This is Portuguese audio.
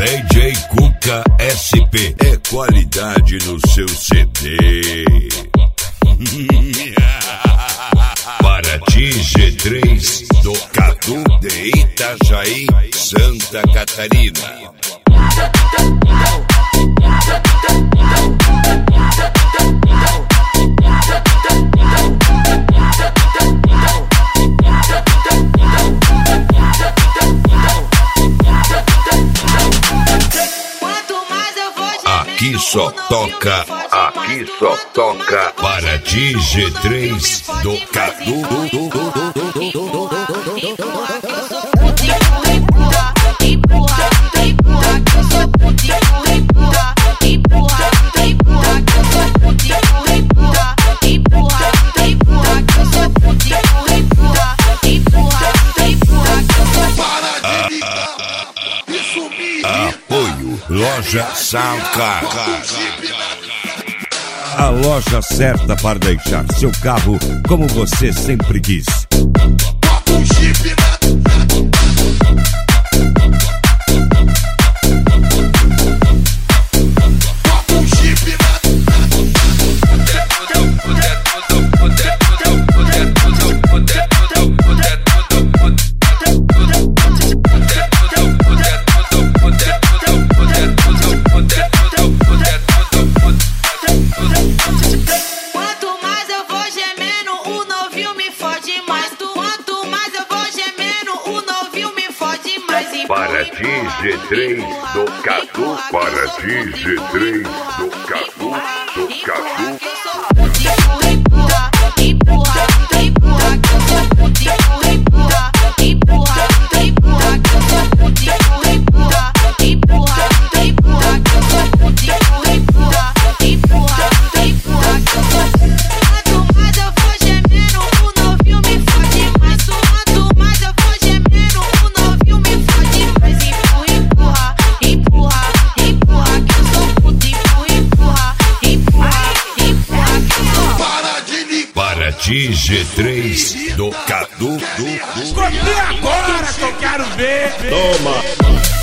DJ Cuca SP é qualidade no seu CD. Paraty G3 do Catu de Itajaí, Santa Catarina. Aqui só toca Paraty G3 do Catu. Apoio Loja Soundcar. A loja certa para deixar seu carro como você sempre quis. Paraty G3 do Catu, Paraty G3 do Catu, Paraty G3 do Catu. Escolhe agora que eu quero ver. Toma!